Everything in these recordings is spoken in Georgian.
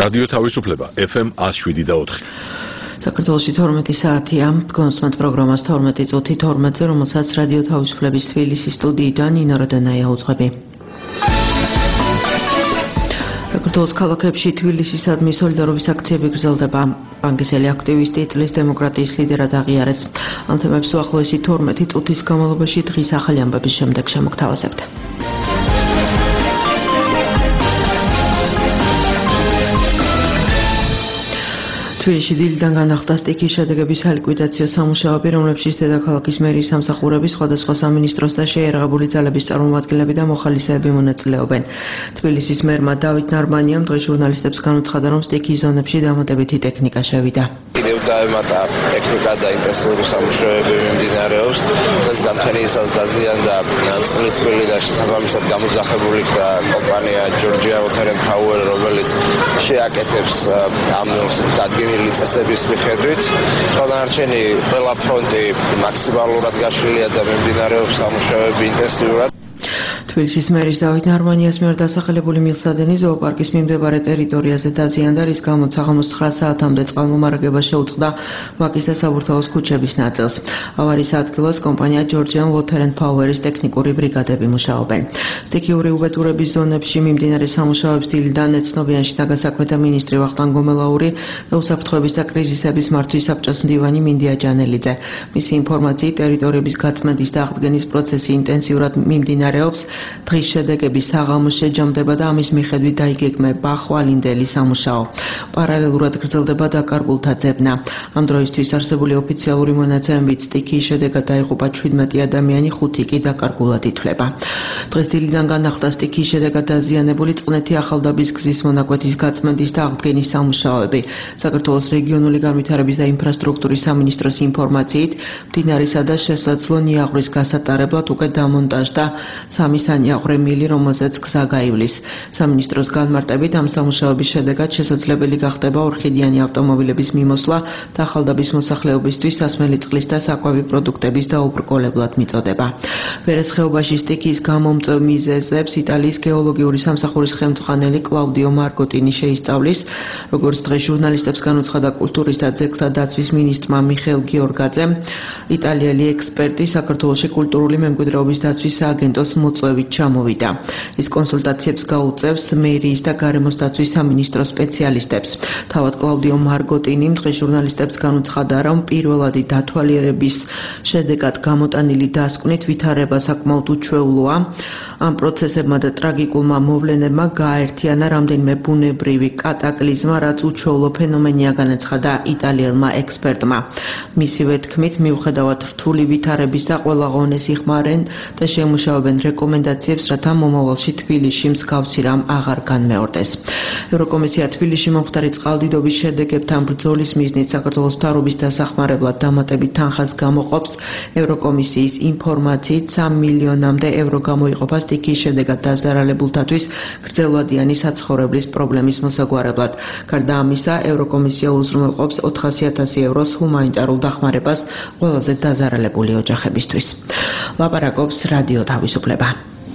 რადიო თავისუფლება FM 107.4. საქართველოში 12 საათია, კონსმეთ პროგრამას 12 წუთი 12-ზე, რომელსაც რადიო თავისუფლების თბილისის სტუდიიდან ნინო როდანაია უძღვები. საქართველოს ქალაქებში თბილისისადმი სოლიდარობის აქციები გრძელდება. პანკისელი აქტივისტი წლის დემოკრატიის ლიდერად აღიარეს. ამ თემებს უახლოესი 12 წუთის განმავლობაში დღის ახალი ამბების შემდეგ შემოგთავაზებთ. თბილისში დილიდან განახლდა სტიქიის შედეგების სალიკვიდაციო სამუშაოები, რომლებშიც დედაქალაქის მერიის სამსახურების, სხვადასხვა სამინისტროს და შეიარაღებული ძალების წარმომადგენლები და მოხალისეები მონაწილეობენ. თბილისის მერმა დავით ნარმანიამ დღეს ჟურნალისტებს განუცხადა, რომ სტიქიის ზონებში დამატებითი ტექნიკა შევიდა. კიდევ დაემატა ტექნიკა და ინტენსიური სამუშაოები მიმდინარეობს. დღეს გამთენიისას დაზიანდა წყლის ფილი და შესაბამისად გამოძახებული კომპანია Georgia Water and Power, რომელიც შეაკეთებს ამ დადგენილ წესების მიხედვით. დანარჩენი ყველა ფრონტი მაქსიმალურად გაშლილია და მიმდინარეობს სამუშაოები ინტენსიურად. თბილისის მერის დავით ნარმანიას მიერ დასახელებული მილსადენი ზოოპარკის მიმდებარე ტერიტორიაზე დაზიანდა, რის გამოც საღამოს 9 საათამდე წყალმომარაგება შეუწყდა ვაკის და საბურთალოს ქუჩების ნაწილს. ავარიის ადგილას კომპანია Georgian Water and Power-ის ტექნიკური ბრიგადები მუშაობენ. სტიქიური უბედურების ზონებში მიმდინარე სამუშაოებს დილიდან ეცნობიან შინაგან საქმეთა მინისტრი ვახტანგ გომელაური და უსაფრთხოების და კრიზისების მართვის საბჭოს მდივანი მინდია ჯანელიძე. მისი ინფორმაციით, ტერიტორიების გაწმენდის და აღდგენის პროცესი ინტენსიურად მიმდინარეობს. დღის შედეგები საღამოს შეჯამდება და ამის მიხედვით დაიგეგმება ხვალინდელი სამუშაო. პარალელურად გრძელდება დაკარგულთა ძებნა. ამ დროისთვის არსებული ოფიციალური მონაცემებით სტიქიის შედეგად დაიღუპა 17 ადამიანი, 5 კი დაკარგულად ითვლება. დღეს დილიდან განახლდა სტიქიის შედეგად დაზიანებული წყნეთი ახალდაბის გზის მონაკვეთის გაწმენდის და აღდგენის სამუშაოები. საქართველოს რეგიონული განვითარების და ინფრასტრუქტურის სამინისტროს ინფორმაციით, მდინარისა და შესაძლო ნიაღვრის გასატარებლად უკვე დამონტაჟდა 3 სანიაღვე მილი, რომელზეც გზა გაივლის. სამინისტროს განმარტებით ამ სამუშაოების შედეგად შესაძლებელი გახდება ორხიდიანი ავტომობილების მიმოსვლა და ახალდაბის მოსახლეობისთვის სასმელი წყლის და საკვები პროდუქტების დაუბრკოლებლად მიწოდება. ვერეს ხეობაში სტიქიის გამომწვევ მიზეზებს იტალიის გეოლოგიური სამსახურის ხელმძღვანელი კლაუდიო მარგოტინი შეისწავლის, როგორც დღეს ჟურნალისტებს განუცხადა კულტურის და ძეგლთა დაცვის მინისტრმა მიხეილ გიორგაძემ. იტალიელი ექსპერტი საქართველოში კულტურული მემკვიდრეობის დაცვის სააგენტოს მოწვევით ჩამოვიდა. ის კონსულტაციებს გაუწევს მერიის და გარემოს დაცვის სამინისტროს სპეციალისტებს. თავად კლაუდიო მარგოტინიმ დღეს ჟურნალისტებს განუცხადა, რომ პირველადი დათვალიერების შედეგად გამოტანილი დასკვნით ვითარება საკმაოდ უჩვეულოა. ამ პროცესებმა და ტრაგიკულმა მოვლენებმა გააერთიანა რამდენიმე ბუნებრივი კატაკლიზმა, რაც უჩვეულო ფენომენია, განაცხადა იტალიელმა ექსპერტმა. მისივე თქმით, მიუხედავად რთული ვითარებისა, ყველა ღონეს იხმარენ და შემუშავებენ რეკომენდაციებს, რათა მომავალში თბილისში მსგავსი რამ აღარ განმეორდეს. ევროკომისია თბილისში მომხდარი წყალდიდობის შედეგებთან ბრძოლის მიზნით საქართველოს მთავრობის დასახმარებლად დამატებით თანხას გამოყოფს. ევროკომისიის ინფორმაციით 3 მილიონამდე евро გამოიყოფა სტიქიის შედეგად დაზარალებულთათვის გრძელვადიანი საცხოვრებლის პრობლემის მოსაგვარებლად. გარდა ამისა, ევროკომისია უზრუნველყოფს 400.000 ევროს ჰუმანიტარულ დახმარებას ყველაზე დაზარალებული ოჯახებისთვის. ლაპარაკობს რადიო თავისუფლება.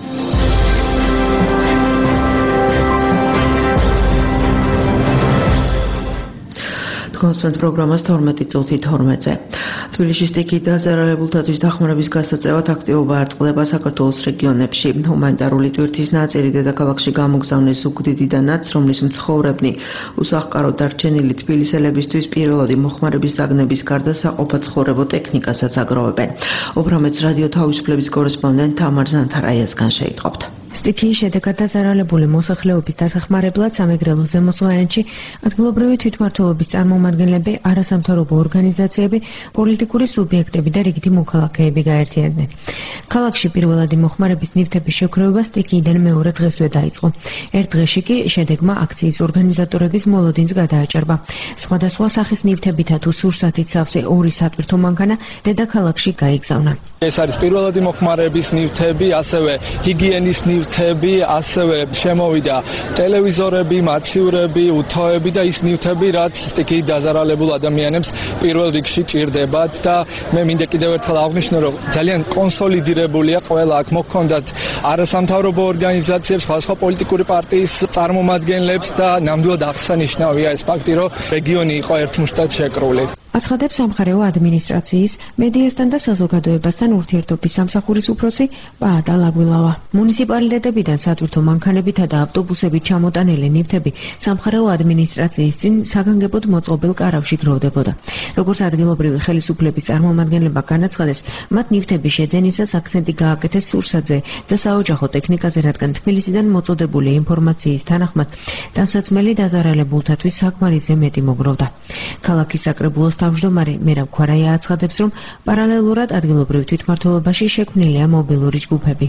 კონსვენთ პროგრამას 12 წუთი 12-ზე. თბილისში სტიქიით დაზარალებულთათვის დახმარების გასაწევად აქტივობა არწყდება საქართველოს რეგიონებში. ჰუმანიტარული ტვირთის ნაწილი დედაქალაქში გამოგზავნეს ზუგდიდიდანაც, რომლის მცხოვრებნი უსახკაროდ დარჩენილი თბილისელებისთვის პირველადი მოხმარების საგნების გარდა საყოფაცხოვრებო ტექნიკასაც აგროვებენ. უბრალოდ რადიო თავისუფლების კორესპონდენტ თამარ ზანთარაიასგან შეიტყობთ. სტიქიის შედეგად დაზარალებული მოსახლეობის დასახმარებლად სამეგრელო ზემოსვანეთში ადგილობრივი თვითმმართველობის წარმომადგენლები, არასამთავრობო ორგანიზაციები, პოლიტიკური სუბიექტები და რიგითი მოქალაქეები გაერთიანდნენ. ქალაქში პირველადი მოხმარების ნივთების შექროვება სტიქიიდან მეორე დღესვე დაიწყო. ერთ დღეში კი შედეგმა აქციის ორგანიზატორების მოლოდინს გადააჭარბა. სხვადასხვა სახის ნივთებითა თუ სურსათით სავსე 2 სატვირთო მანქანა დედაქალაქში გაიგზავნა. ეს არის პირველადი მოხმარების ნივთები, ასევე ჰიგიენის ნივთები ნივთები, ასევე შემოვიდა ტელევიზორები, მაცივრები, უთოები და ის ნივთები, რაც სტიქიით დაზარალებულ ადამიანებს პირველ რიგში ჭირდებათ და მე მინდა კიდევ ერთხელ აღვნიშნო, რომ ძალიან კონსოლიდირებულია ყველა აქ მოჰქონდათ არასამთავრობო ორგანიზაციებს, სხვადასხვა პოლიტიკური პარტიის წარმომადგენლებს და ნამდვილად აღსანიშნავია ეს ფაქტი, რომ რეგიონი იყო ერთმუშტად შეკრული. აცხადებს სამხარეო ადმინისტრაციის, მედიასთან და საზოგადოებასთან ურთიერთობის სამსახურის უფროსი პაატა ლაგვილავა. მუნიციპალიტეტებიდან სატვირთო მანქანებითა და ავტობუსებით ჩამოტანილი ნივთები სამხარეო ადმინისტრაციის წინ საგანგებოდ მოწყობილ კარავში გროვდებოდა. როგორც ადგილობრივი ხელისუფლების წარმომადგენლებმა განაცხადეს, მათ ნივთების შეძენისას აქცენტი გააკეთეს სურსათზე და საოჯახო ტექნიკაზე, რადგან თბილისიდან მოწოდებული ინფორმაციის თანახმად ტანსაცმელი დაზარალებულთათვის საკმარისზე მეტი მოგროვდა. ქალაქის საკრებულოს თავმჯდომარე მერაბ ქვარაია აცხადებს, რომ პარალელურად ადგილობრივ თვითმმართველობაში შექმნილია მობილური ჯგუფები.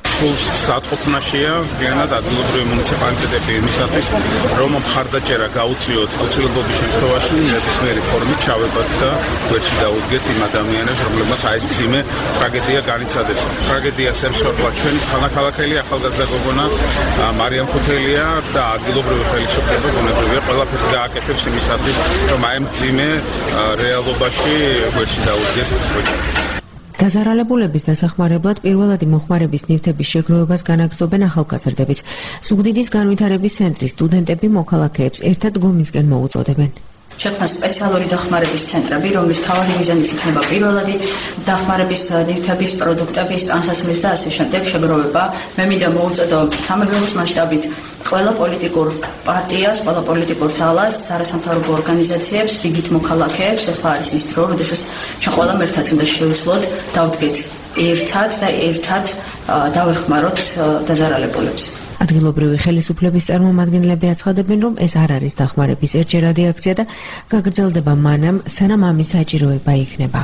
საწყობნაშია განად ადგილობრივი მუნიციპალიტეტები იმისათვის, რომ მხარდაჭერა გაუწიოთ უცილებლობის შემთხვევაში ნებისმიერი ფორმით ჩავებათ და გვერდში დაუდგეთ იმ ადამიანებს, რომლებმაც აი ეს მძიმე ტრაგედია განიცადეს. ტრაგედიას ემსხვერპლა ჩვენი თანაქალაქელი ახალგაზრდა გოგონა მარიამ ხუთელია და ადგილობრივი ხელისუფლება გონებრივია ყველაფერს გააკეთებს იმისათვის, რომ აი მძიმე რეალობაში გვერდში დაუდგეს ოჯახი. დაზარალებულების დასახმარებლად პირველადი მოხმარების ნივთების შეგროვებას განაგრძობენ ახალგაზრდებით. ზუგდიდის განვითარების ცენტრის სტუდენტები მოქალაქეებს ერთად გომისკენ მოუწოდებენ. შექმნა სპეციალური დახმარების ცენტრები, რომლის მთავარი მიზანიც იქნება პირველადი დახმარების ნივთების, პროდუქტების, ტანსაცმლის და ასე შემდეგ შეგროვება. მე მინდა მოუწოდო სამეგრელოს მასშტაბით ყველა პოლიტიკურ პარტიას, ყველა პოლიტიკურ ძალას, არასამთავრობო ორგანიზაციებს, რიგით მოქალაქეებს, ახლა არის ის დრო, როდესაც ჩვენ ყველამ ერთად უნდა შევძლოთ, დავდგეთ ერთად და ერთად დავეხმაროთ დაზარალებულებს. ადგილობრივი ხელისუფლების წარმომადგენლები აცხადებენ, რომ ეს არ არის დახმარების ერთჯერადი აქცია და გაგრძელდება მანამ, სანამ ამის საჭიროება იქნება.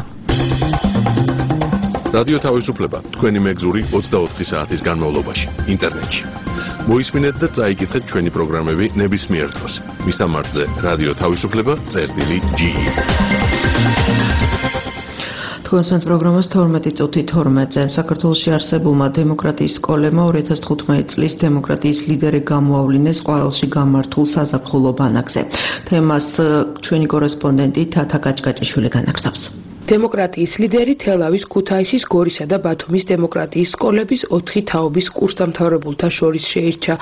რადიო თავისუფლება თქვენი მეგზური 24 საათის განმავლობაში ინტერნეტში. მოისმინეთ და წაიკითხეთ ჩვენი პროგრამები ნებისმიერ დროს. მისამართზე რადიო თავისუფლება.ge. თქვენს პროგრამას 12 წუთი 12-ზე საქართველოში არსებულმა დემოკრატიის სკოლებმა 2015 წლის დემოკრატიის ლიდერი გამოავლინეს ყვარელში გამართულ საზაფხულო ბანაკზე. თემას ჩვენი კორესპონდენტი თათა კაჭკაჭიშვილი განაგრძობს. დემოკრატიის ლიდერი თელავის, ქუთაისის, გორისა და ბათუმის დემოკრატიის სკოლების 4 თაობის კურსდამთავრებულთა შორის შეირჩა.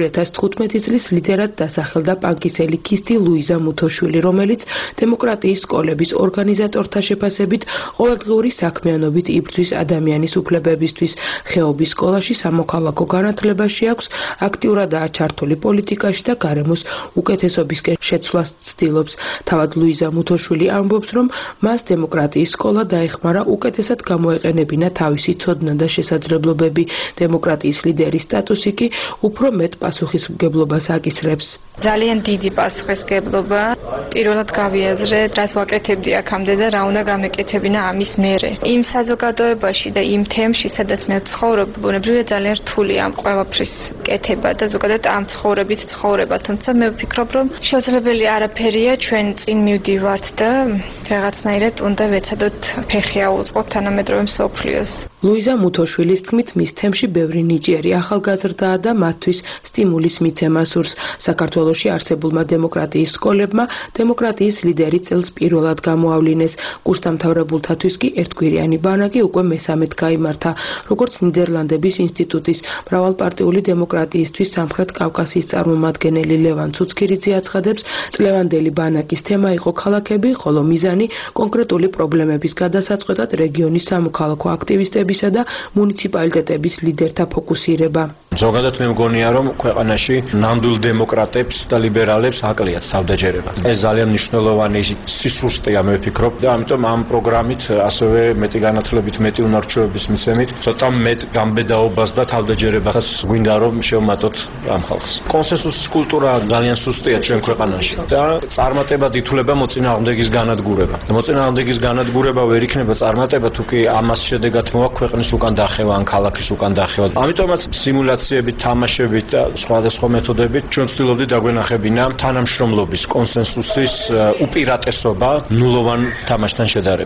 2015 წლის ლიდერად დასახელდა პანკისელი ქისტი ლუიზა მუთოშვილი, რომელიც დემოკრატიის სკოლების ორგანიზატორთა შეფასებით ყოველდღიური საქმიანობით იბრძვის ადამიანის უფლებებისთვის. ხეობის სკოლაში სამოქალაქო განათლებაში აქვს, აქტიურადაა ჩართული პოლიტიკაში და გარემოს უკეთესობისკენ შეცვლას ცდილობს. თავად ლუიზა მუთოშვილი ამბობს, რომ მას დემოკრატიის სკოლა დაეხმარა უკეთესად გამოეყენებინა თავისი ცოდნა და შესაძლებლობები. დემოკრატიის ლიდერის სტატუსი კი უფრო მეტ პასუხისმგებლობას აკისრებს. ძალიან დიდი პასუხისმგებლობა. პირველად გავიაზრე, რას ვაკეთებდი აქამდე და რა უნდა გამეკეთებინა ამის მერე. იმ საზოგადოებაში და იმ თემში, სადაც მე ვცხოვრობ, ბუნებრივია ძალიან რთული ამ ყველაფრის კეთება და ზოგადად ამ ცხოვრებით ცხოვრება. თუმცა მე ვფიქრობ, რომ შეუძლებელი არაფერია, ჩვენ წინ მივდივართ და რაღაცნაირად უნდა ვეცადოთ ფეხი აუწყოთ თანამედროვე მსოფლიოს. ლუიზა მუთოშვილის თქმით, მის თემში ბევრი ნიჭიერი ახალგაზრდაა და მათთვის სტიმულის მიცემა სურს. საქართველოში არსებულმა დემოკრატიის სკოლებმა დემოკრატიის ლიდერი წელს პირველად გამოავლინეს. კურსდამთავრებულთათვის კი ერთკვირიანი ბანაკი უკვე მესამედ გაიმართა. როგორც ნიდერლანდების ინსტიტუტის მრავალპარტიული დემოკრატიისთვის სამხრეთ კავკასიის წარმომადგენელი ლევან ცუცქირიძე აცხადებს, წლევანდელი ბანაკის თემა იყო ქალაქები, ხოლო მიზანი კონკრეტული პრობლემების გადასაწყვეტად რეგიონის სამოქალაქო აქტივისტებისა და მუნიციპალიტეტების ლიდერთა ფოკუსირება. ზოგადად მე მგონია, რომ ქვეყანაში ნამდვილ დემოკრატებს და ლიბერალებს აკლიათ თავდაჯერება. ეს ძალიან მნიშვნელოვანი სისუსტეა, მე ვფიქრობ და ამიტომ ამ პროგრამით ასევე მეტი განათლებით, მეტი უნარჩვევების მიცემით, ცოტა მეტ გამბედაობას და თავდაჯერებას გვინდა რომ შევმატოთ ამ ხალხს. კონსენსუსის კულტურა ძალიან სუსტია ჩვენ ქვეყანაში და წარმატებად ითვლება მოწინააღმდეგის განადგურება. მოწინააღმდეგის განადგურება ვერ იქნება წარმატება თუ კი ამას შედეგად მოაქვს ქვეყნის უკან დახევა ან ქალაქის უკან დახევა. ამიტომაც სიმულაციებით, თამაშებით და სხვადასხვა მეთოდებით ჩვენ ვცდილობდით დაგვენახებინა თანამშრომლობის კონსენსუსის უპირატესობა ნულოვან თამაშთან შედარებით.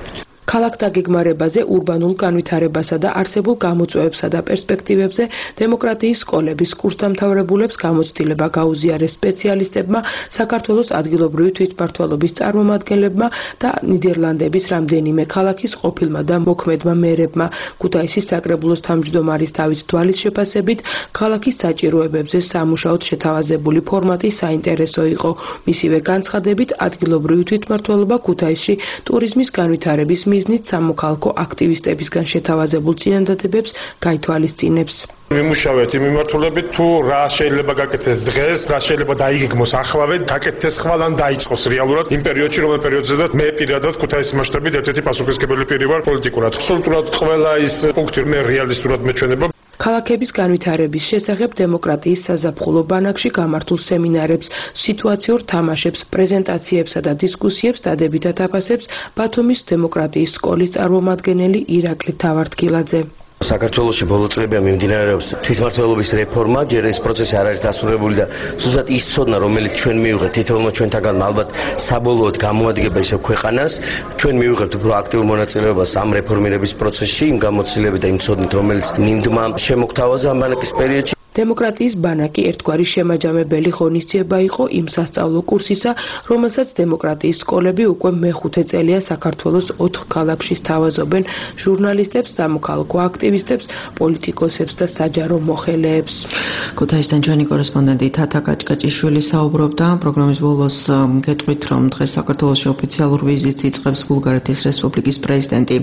ქალაქ დაგეგმარებაზე, ურბანულ განვითარებასა და არსებულ გამოწვევებსა და პერსპექტივებზე დემოკრატიის სკოლების კურსდამთავრებულებს გამოცდილება გაუზიარეს სპეციალისტებმა, საქართველოს ადგილობრივი თვითმმართველობის წარმომადგენლებმა და ნიდერლანდების რამდენიმე ქალაქის ყოფილმა და მოქმედმა მერებმა. ქუთაისის საკრებულოს თავმჯდომარის დავით თვალის შეფასებით, ქალაქის საჭიროებებზე სამუშაოდ შეთავაზებული ფორმატი საინტერესო იყო. მისივე განცხადებით, ადგილობრივი თვითმმართველობა ქუთაისში ტურიზმის განვითარების მიზნით სამოქალაქო აქტივისტებისგან შეთავაზებულ წინადადებებს გაითვალისწინებს. Მიმუშავეთ იმ მიმართულებით, თუ რა შეიძლება გაკეთდეს დღეს, რა შეიძლება დაიგეგმოს ახლავე, გაკეთდეს ხვალ ან დაიწყოს რეალურად იმ პერიოდში, რომელ პერიოდზედაც მე პირადად ქუთაისის მასშტაბით ერთ-ერთი პასუხისმგებელი პირი ვარ პოლიტიკურად. აბსოლუტურად ყველა ის პუნქტი მე რეალისტურად მეჩვენება. ქალაქების განვითარების შესახებ დემოკრატიის საზაფხულო ბანაკში გამართულ სემინარებს, სიტუაციურ თამაშებს, პრეზენტაციებსა და დისკუსიებს დადებითად აფასებს ბათუმის დემოკრატიის სკოლის წარმომადგენელი ირაკლი თავართქილაძე. საქართველოში ბოლო წლებია მიმდინარეობს თვითმმართველობის რეფორმა, ჯერ ეს პროცესი არ არის დასრულებული და სულაც ის ცოდნა, რომელიც ჩვენ მივიღეთ თითოეულმა ჩვენთაგან ალბათ საბოლოოდ გამოადგება ისევ ქვეყანას, ჩვენ მივიღებთ უფრო აქტიურ მონაწილეობას ამ რეფორმირების პროცესში, იმ გამოცდილებით და იმ ცოდნით, რომელიც ნიმდმა შემოგთავაზა ამ ბანაკის პერიოდში. დემოკრატიის ბანაკი ერთგვარი შემაჯამებელი ღონისძიება იყო იმ სასწავლო კურსისა, რომელსაც დემოკრატიის სკოლები უკვე მეხუთე წელია საქართველოს 4 ქალაქში სთავაზობენ ჟურნალისტებს, სამოქალაქო აქტივისტებს, პოლიტიკოსებს და საჯარო მოხელეებს. ქუთაისიდან ჩვენი კორესპონდენტი თათა კაჭკაჭიშვილი საუბრობდა პროგრამის ბოლოს გეტყვით, რომ დღეს საქართველოში ოფიციალურ ვიზიტს იწყებს ბულგარეთის რესპუბლიკის პრეზიდენტი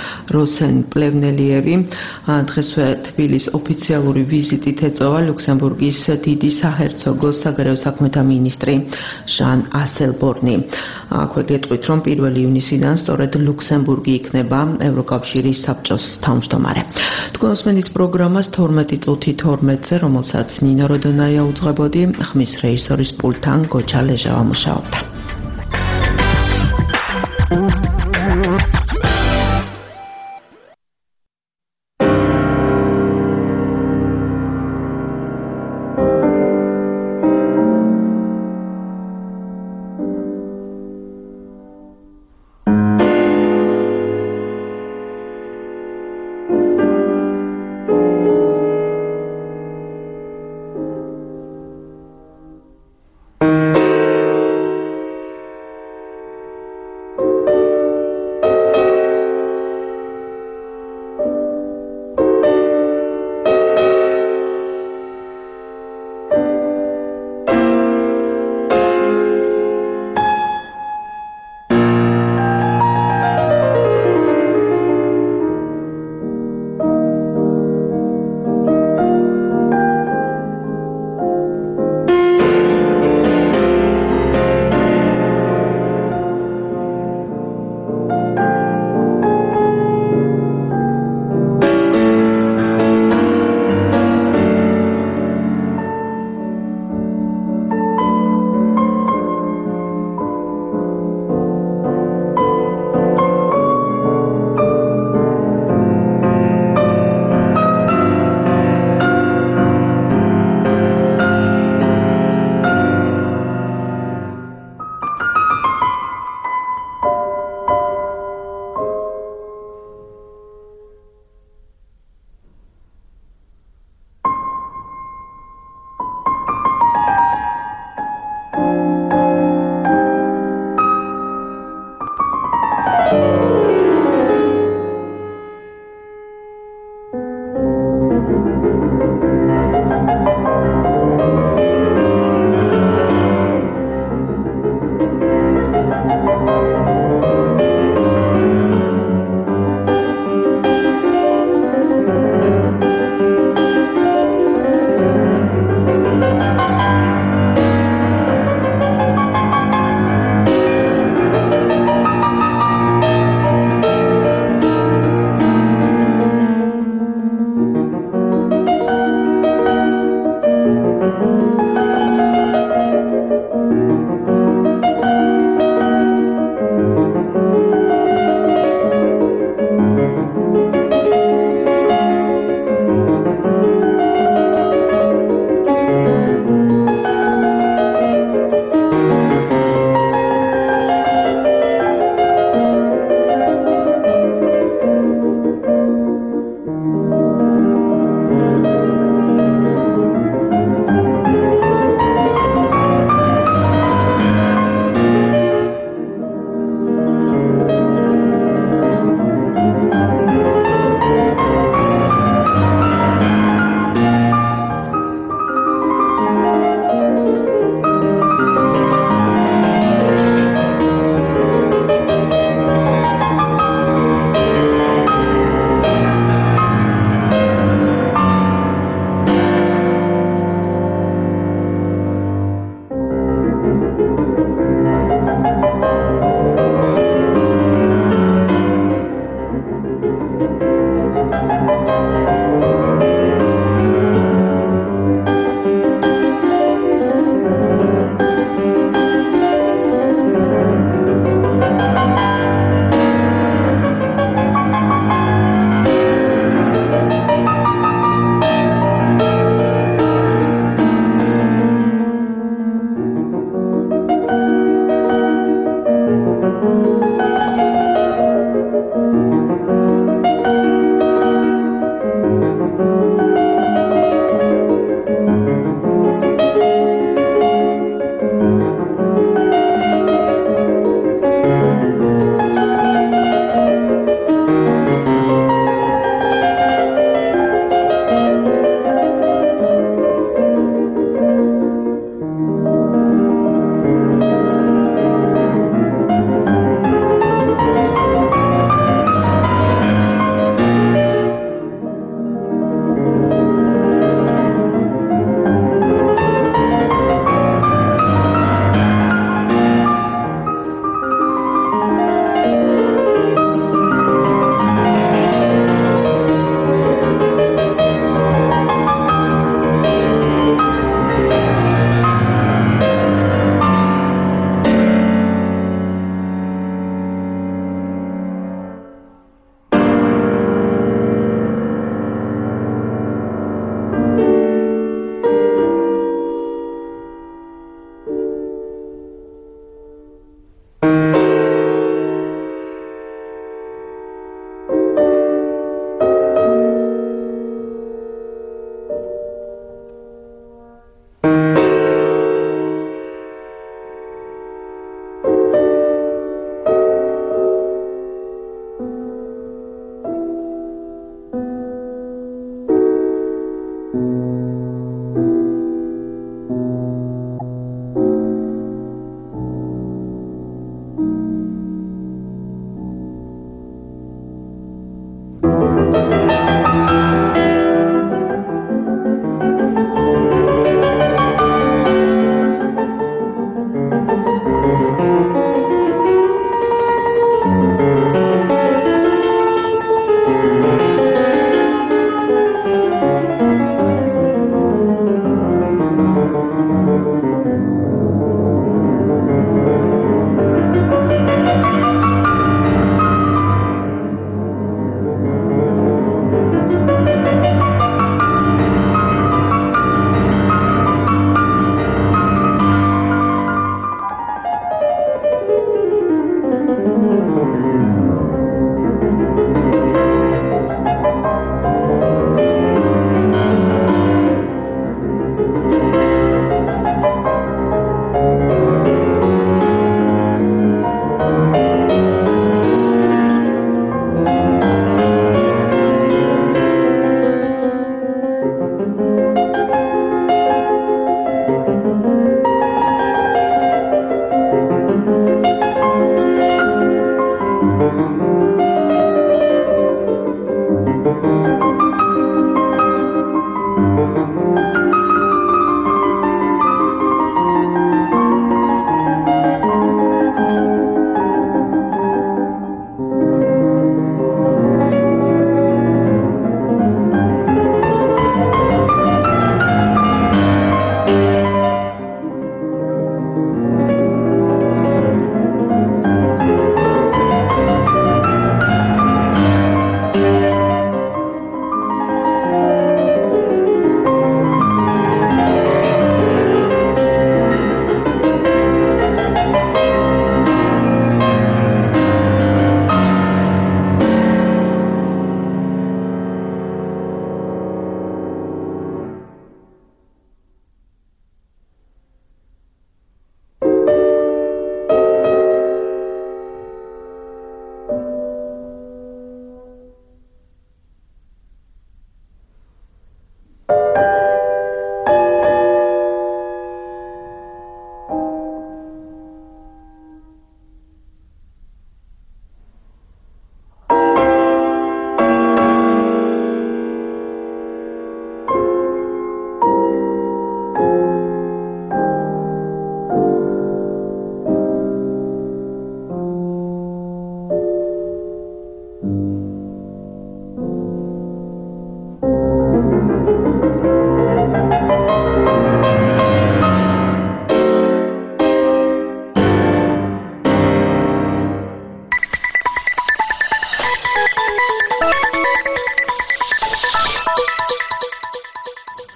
როსენ პლევნელიევი. დღესვე თბილისის ოფიციალური ვიზიტით ლუქსემბურგის დიდი საჰერცოგო საგარეო საქმეთა მინისტრი ჟან ასელბორნი. აქვე გეტყვით, რომ 1 ივნისიდან სწორედ ლუქსემბურგი იქნება ევროკავშირის საბჭოს თავმჯდომარე. თქვენ უსმენთ პროგრამას 12:12-ზე, რომელსაც ნინო როდონაია უძღვებოდი, ხმის რეჟისორის პულტთან გოჩა ლეჟავა მუშაობდა.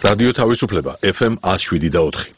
რადიო თავისუფლება FM 107.4.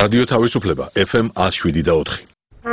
რადიო თავისუფლება FM 107.4.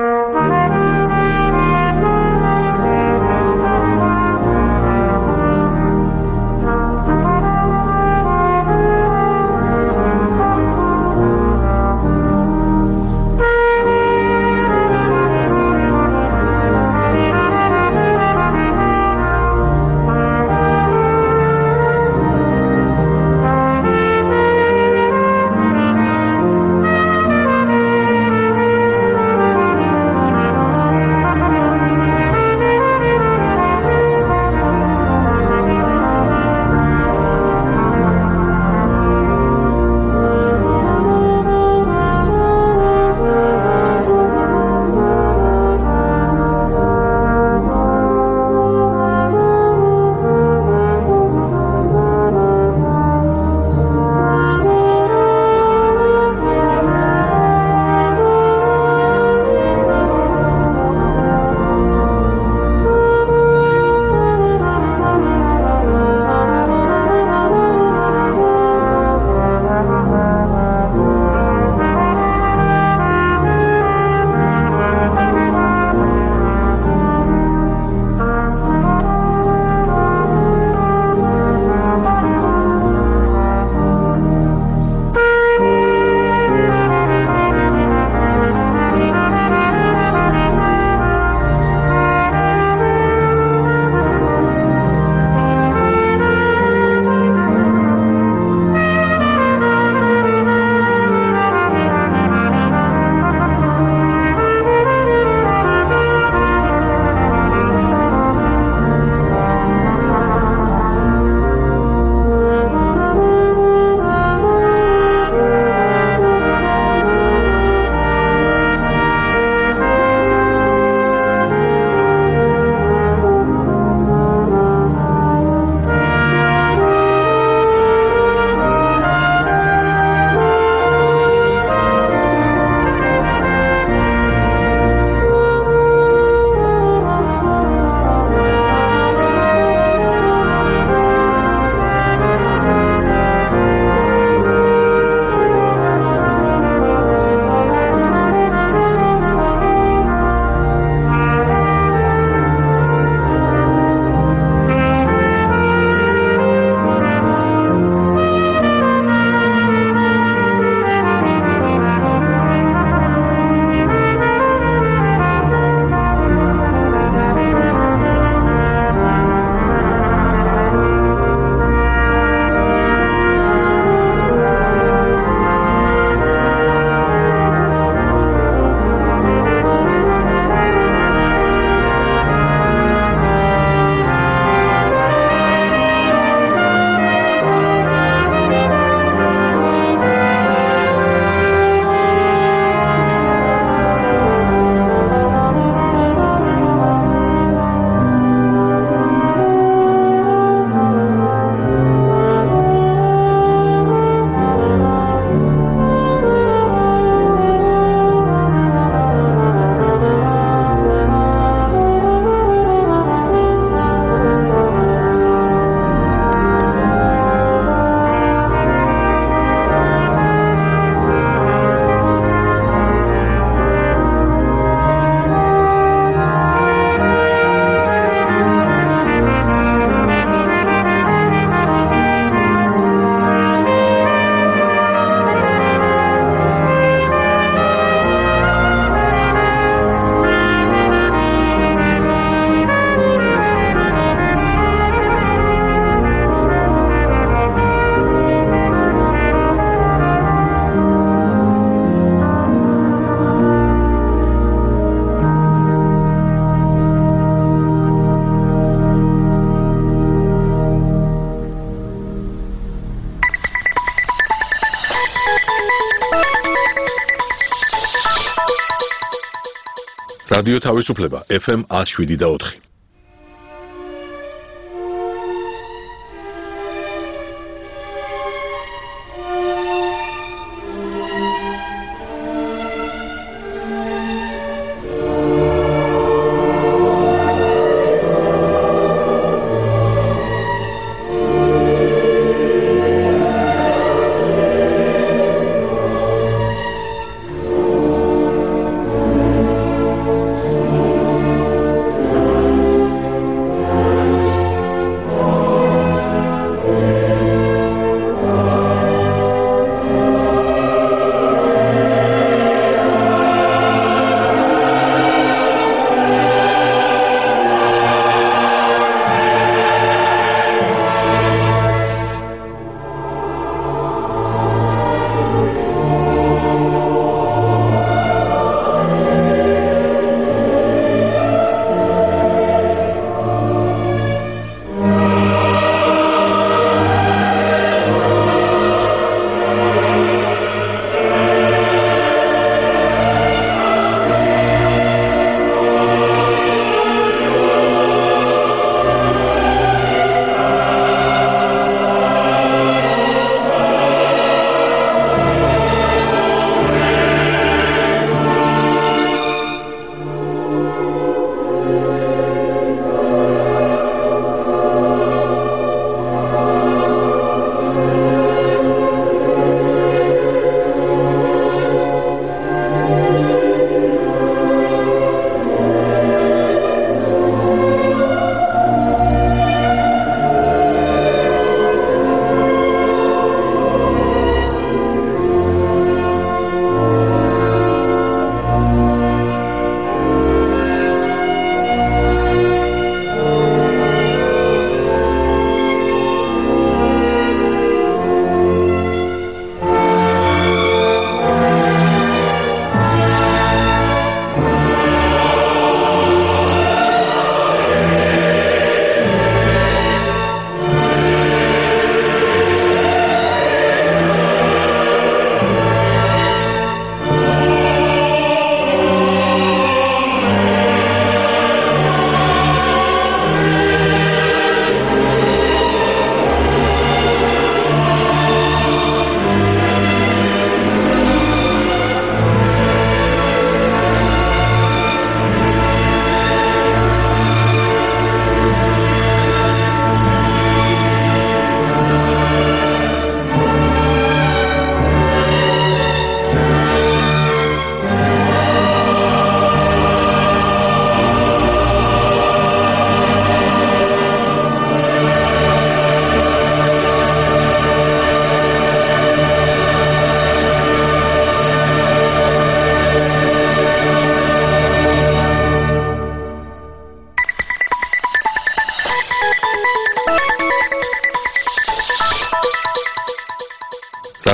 რადიო თავისუფლება FM 107.4.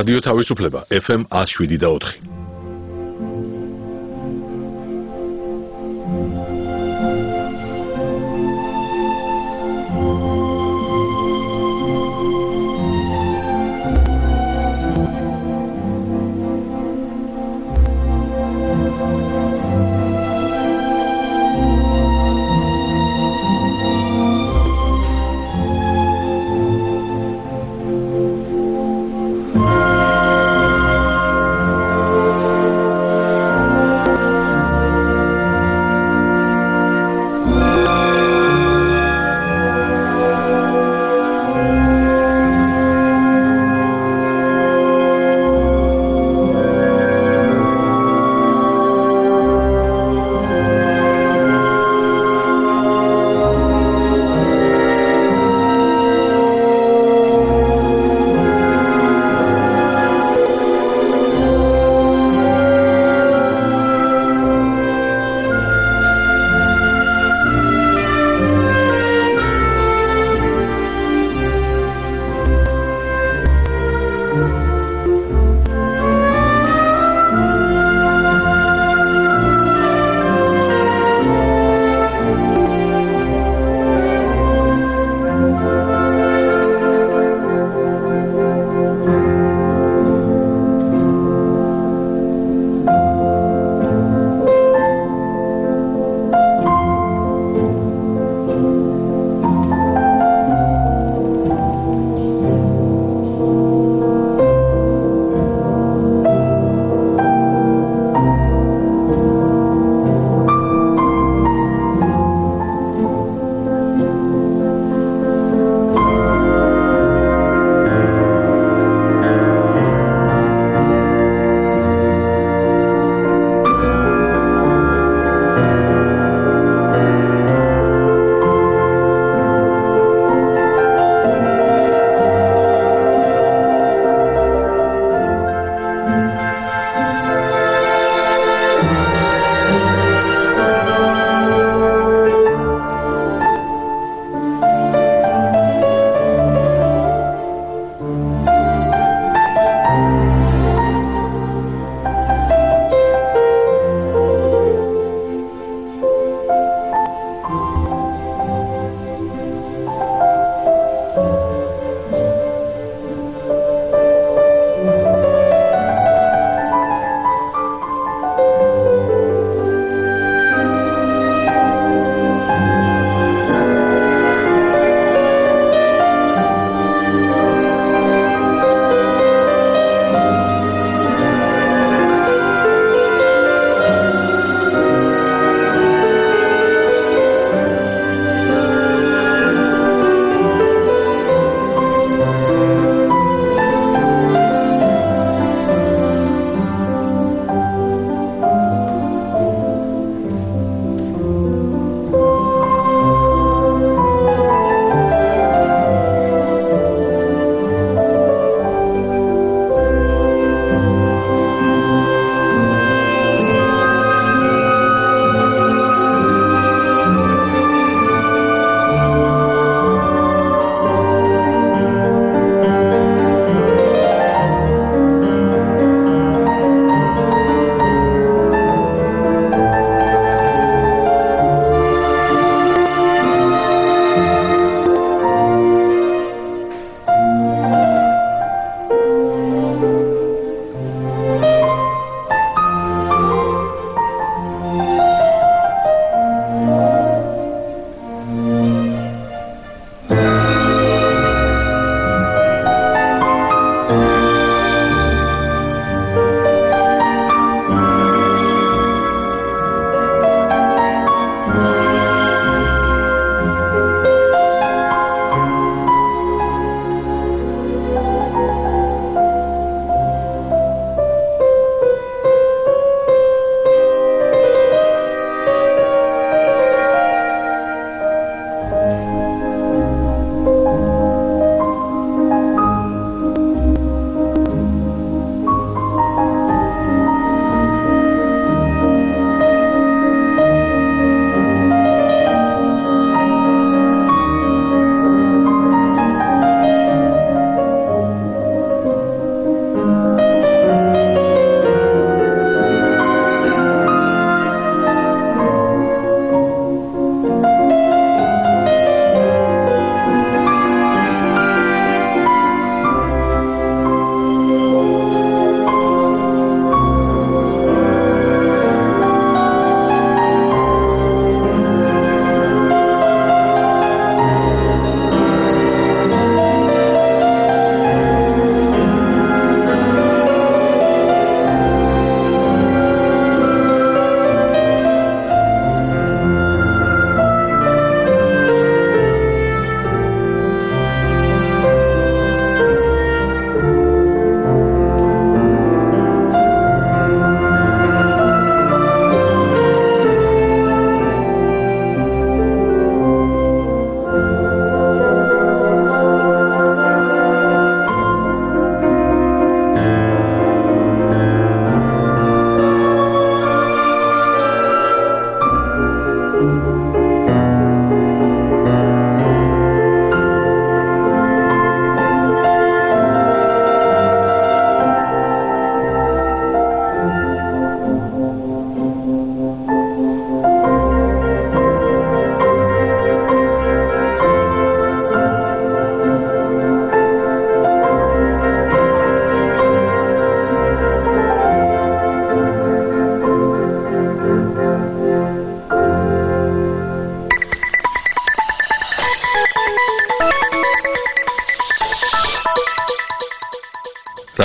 რადიო თავისუფლება FM 107.4.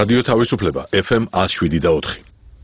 რადიო თავისუფლება FM 107.4.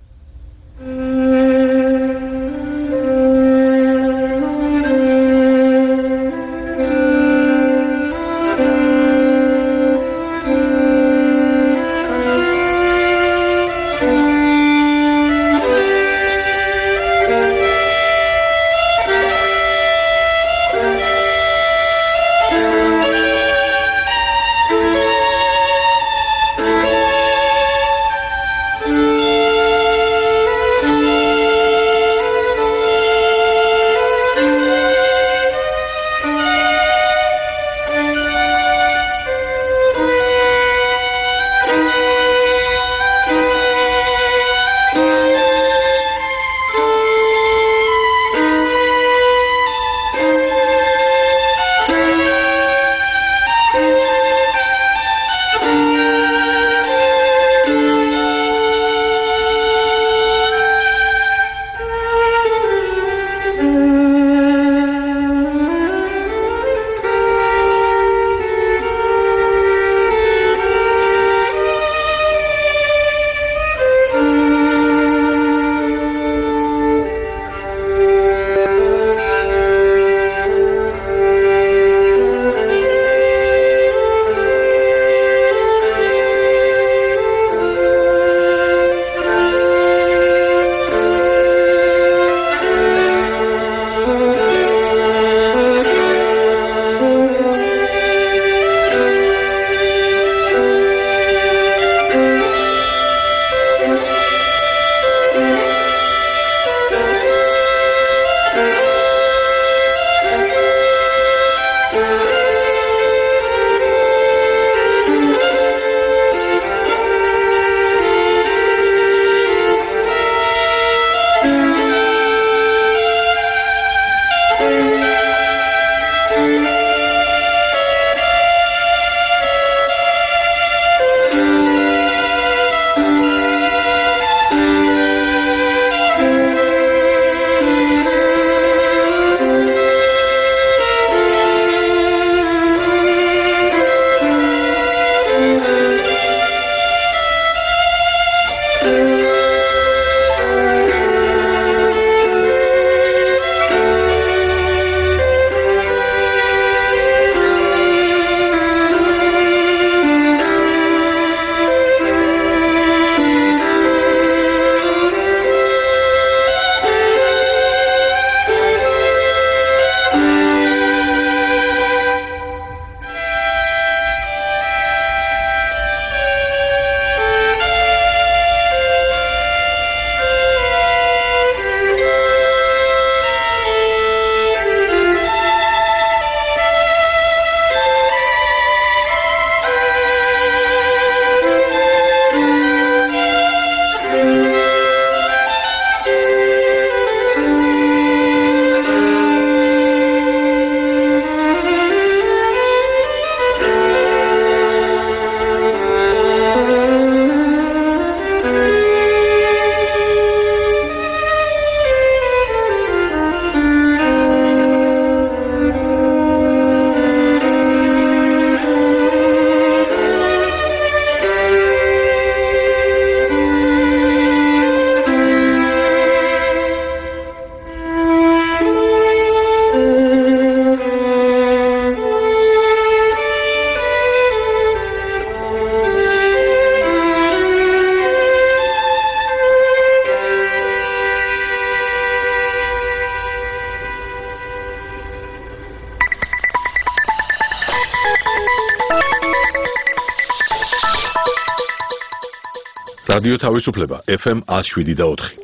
რადიო თავისუფლება FM 107.4.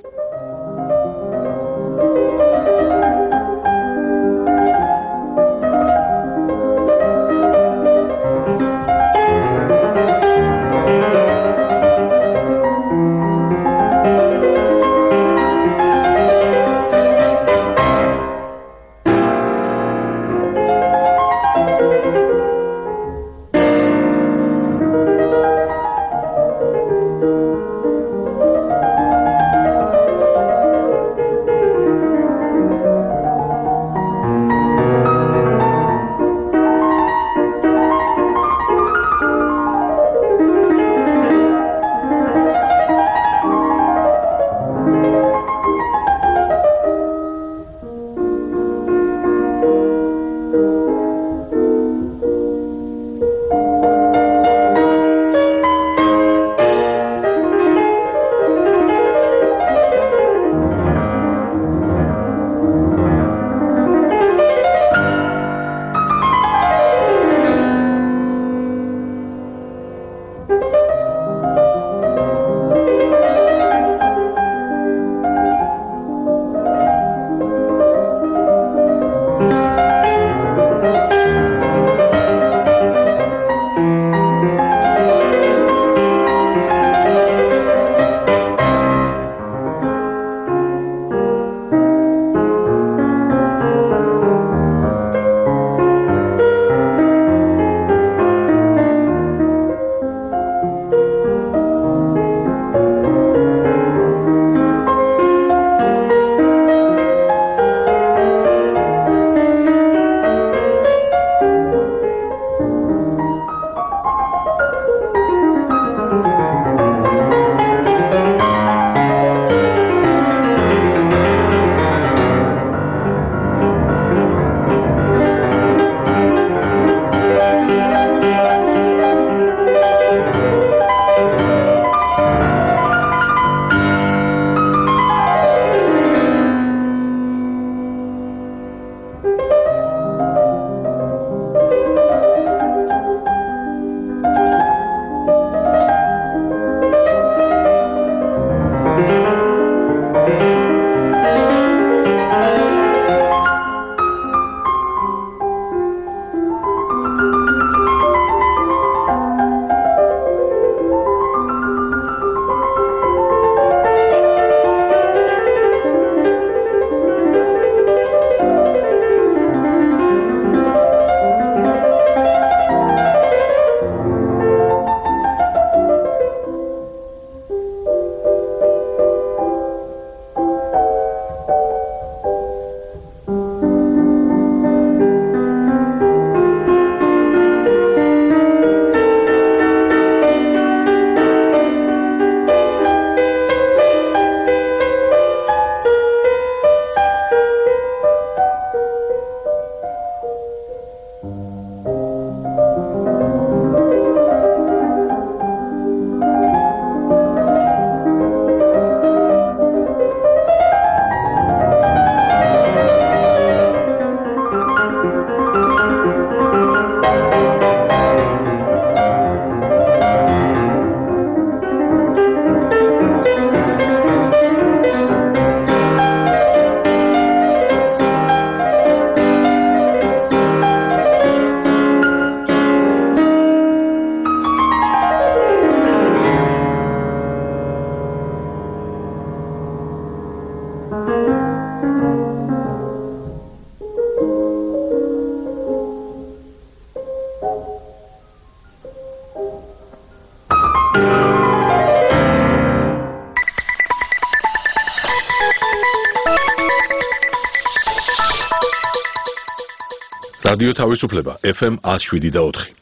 რადიო თავისუფლება FM 107.4.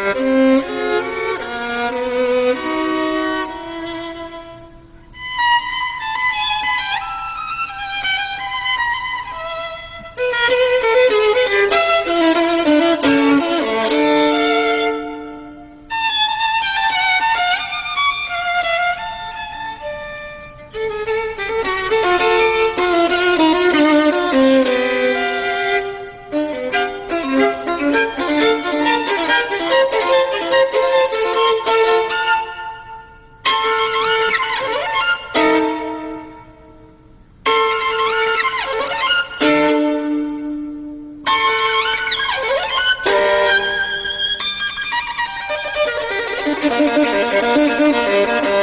Thank you.